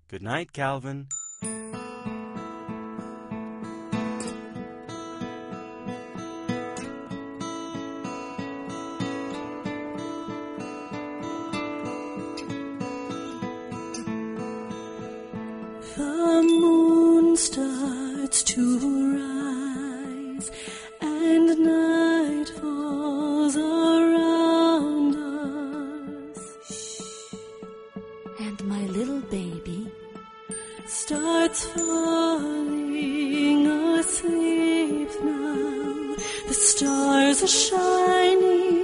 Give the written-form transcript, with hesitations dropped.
Good night, Calvin. The moon starts to rise, and night falls around us. And my little baby starts falling asleep now. The stars are shining